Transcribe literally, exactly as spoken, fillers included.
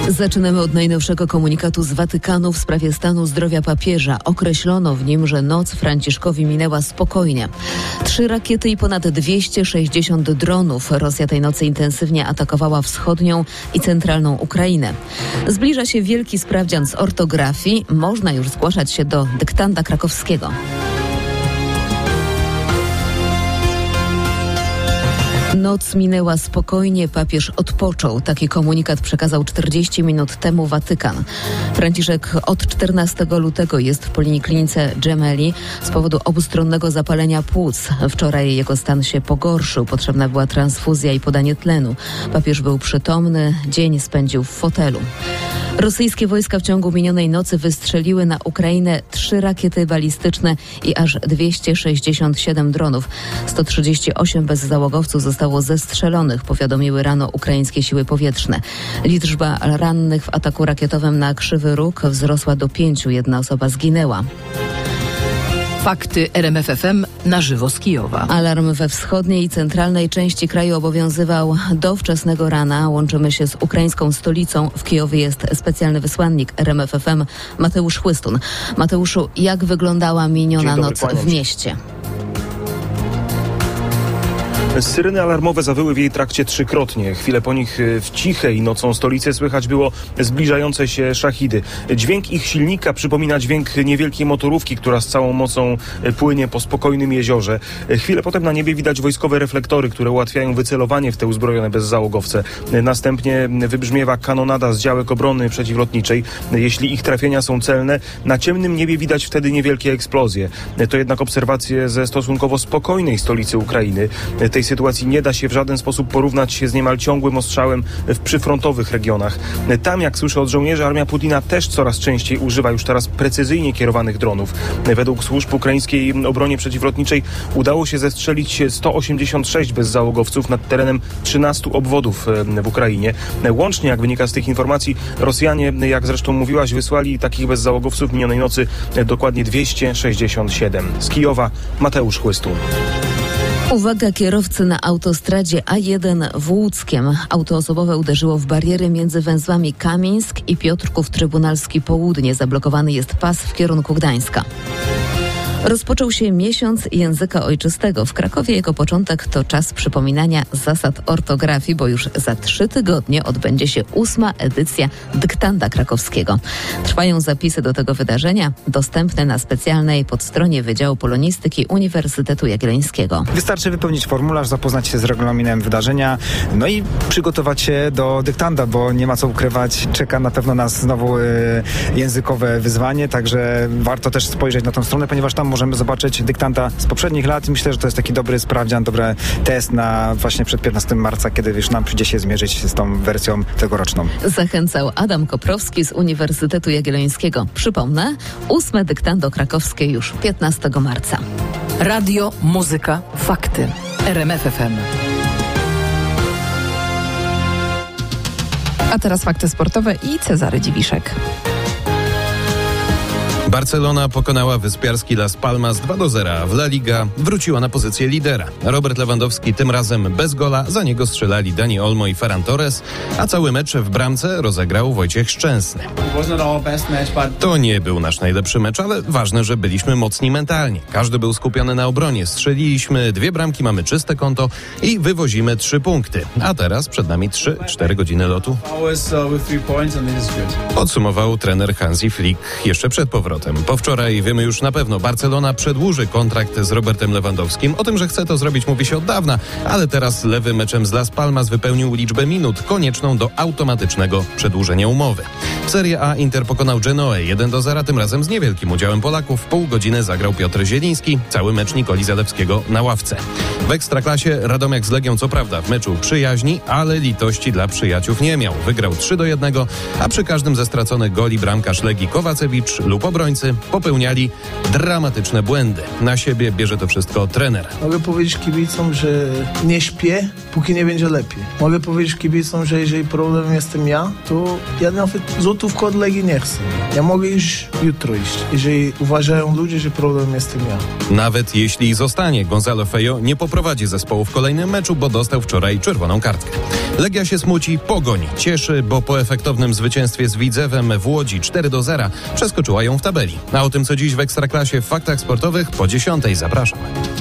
Zaczynamy od najnowszego komunikatu z Watykanu w sprawie stanu zdrowia papieża. Określono w nim, że noc Franciszkowi minęła spokojnie. Trzy rakiety i ponad dwieście sześćdziesiąt dronów. Rosja tej nocy intensywnie atakowała wschodnią i centralną Ukrainę. Zbliża się wielki sprawdzian z ortografii. Można już zgłaszać się do dyktanda krakowskiego. Noc minęła spokojnie, papież odpoczął. Taki komunikat przekazał czterdzieści minut temu Watykan. Franciszek od czternastego lutego jest w poliklinice Gemelli z powodu obustronnego zapalenia płuc. Wczoraj jego stan się pogorszył. Potrzebna była transfuzja i podanie tlenu. Papież był przytomny, dzień spędził w fotelu. Rosyjskie wojska w ciągu minionej nocy wystrzeliły na Ukrainę trzy rakiety balistyczne i aż dwieście sześćdziesiąt siedem dronów. sto trzydzieści osiem bezzałogowców zostało zestrzelonych, powiadomiły rano ukraińskie siły powietrzne. Liczba rannych w ataku rakietowym na Krzywy Róg wzrosła do pięciu. Jedna osoba zginęła. Fakty R M F F M na żywo z Kijowa. Alarm we wschodniej i centralnej części kraju obowiązywał do wczesnego rana. Łączymy się z ukraińską stolicą. W Kijowie jest specjalny wysłannik R M F F M Mateusz Chłystun. Mateuszu, jak wyglądała miniona dobry, noc w mieście? Syreny alarmowe zawyły w jej trakcie trzykrotnie. Chwilę po nich w cichej nocą stolicy słychać było zbliżające się szahidy. Dźwięk ich silnika przypomina dźwięk niewielkiej motorówki, która z całą mocą płynie po spokojnym jeziorze. Chwilę potem na niebie widać wojskowe reflektory, które ułatwiają wycelowanie w te uzbrojone bezzałogowce. Następnie wybrzmiewa kanonada z działek obrony przeciwlotniczej. Jeśli ich trafienia są celne, na ciemnym niebie widać wtedy niewielkie eksplozje. To jednak obserwacje ze stosunkowo spokojnej stolicy Ukrainy. Tej sytuacji nie da się w żaden sposób porównać się z niemal ciągłym ostrzałem w przyfrontowych regionach. Tam, jak słyszę od żołnierzy, armia Putina też coraz częściej używa już teraz precyzyjnie kierowanych dronów. Według służb ukraińskiej obronie przeciwlotniczej udało się zestrzelić sto osiemdziesiąt sześć bezzałogowców nad terenem trzynastu obwodów w Ukrainie. Łącznie, jak wynika z tych informacji, Rosjanie, jak zresztą mówiłaś, wysłali takich bezzałogowców minionej nocy dokładnie dwieście sześćdziesiąt siedem. Z Kijowa Mateusz Chłystun. Uwaga kierowcy na autostradzie A jeden w Łódzkiem. Auto osobowe uderzyło w bariery między węzłami Kamińsk i Piotrków Trybunalski Południe. Zablokowany jest pas w kierunku Gdańska. Rozpoczął się miesiąc języka ojczystego. W Krakowie jego początek to czas przypominania zasad ortografii, bo już za trzy tygodnie odbędzie się ósma edycja dyktanda krakowskiego. Trwają zapisy do tego wydarzenia, dostępne na specjalnej podstronie Wydziału Polonistyki Uniwersytetu Jagiellońskiego. Wystarczy wypełnić formularz, zapoznać się z regulaminem wydarzenia, no i przygotować się do dyktanda, bo nie ma co ukrywać. Czeka na pewno nas znowu y, językowe wyzwanie, także warto też spojrzeć na tą stronę, ponieważ tam możemy zobaczyć dyktanta z poprzednich lat i myślę, że to jest taki dobry sprawdzian, dobry test na właśnie przed piętnastego marca, kiedy już nam przyjdzie się zmierzyć z tą wersją tegoroczną. Zachęcał Adam Koprowski z Uniwersytetu Jagiellońskiego. Przypomnę, ósme dyktando krakowskie już piętnastego marca. Radio, muzyka, fakty. R M F F M. A teraz fakty sportowe i Cezary Dziwiszek. Barcelona pokonała wyspiarski Las Palmas dwa do zera. W La Liga wróciła na pozycję lidera. Robert Lewandowski tym razem bez gola. Za niego strzelali Dani Olmo i Ferran Torres, a cały mecz w bramce rozegrał Wojciech Szczęsny. To nie był nasz najlepszy mecz, ale ważne, że byliśmy mocni mentalnie. Każdy był skupiony na obronie. Strzeliliśmy dwie bramki, mamy czyste konto i wywozimy trzy punkty. A teraz przed nami trzy cztery godziny lotu. Podsumował trener Hansi Flick jeszcze przed powrotem. Po wczoraj wiemy już na pewno, Barcelona przedłuży kontrakt z Robertem Lewandowskim. O tym, że chce to zrobić, mówi się od dawna, ale teraz lewy meczem z Las Palmas wypełnił liczbę minut konieczną do automatycznego przedłużenia umowy. W Serie A Inter pokonał Genoę jeden do zera, tym razem z niewielkim udziałem Polaków. Pół godziny zagrał Piotr Zieliński, cały mecz Nikoli Zalewskiego na ławce. W Ekstraklasie Radomiak z Legią co prawda w meczu przyjaźni, ale litości dla przyjaciół nie miał. Wygrał trzy do jednego, a przy każdym ze straconych goli bramkarz Legii Kowacewicz lub obrońcy popełniali dramatyczne błędy. Na siebie bierze to wszystko trener. Mogę powiedzieć kibicom, że nie śpię, póki nie będzie lepiej. Mogę powiedzieć kibicom, że jeżeli problemem jestem ja, to ja nawet złotówkę od Legii nie chcę. Ja mogę już jutro iść, jeżeli uważają ludzie, że problemem jestem ja. Nawet jeśli zostanie, Gonzalo Fejo nie poprowadzi zespołu w kolejnym meczu, bo dostał wczoraj czerwoną kartkę. Legia się smuci, Pogoń cieszy, bo po efektownym zwycięstwie z Widzewem w Łodzi cztery do zera przeskoczyła ją w tabeli. A o tym, co dziś w Ekstraklasie w Faktach Sportowych po dziesiątej zapraszam.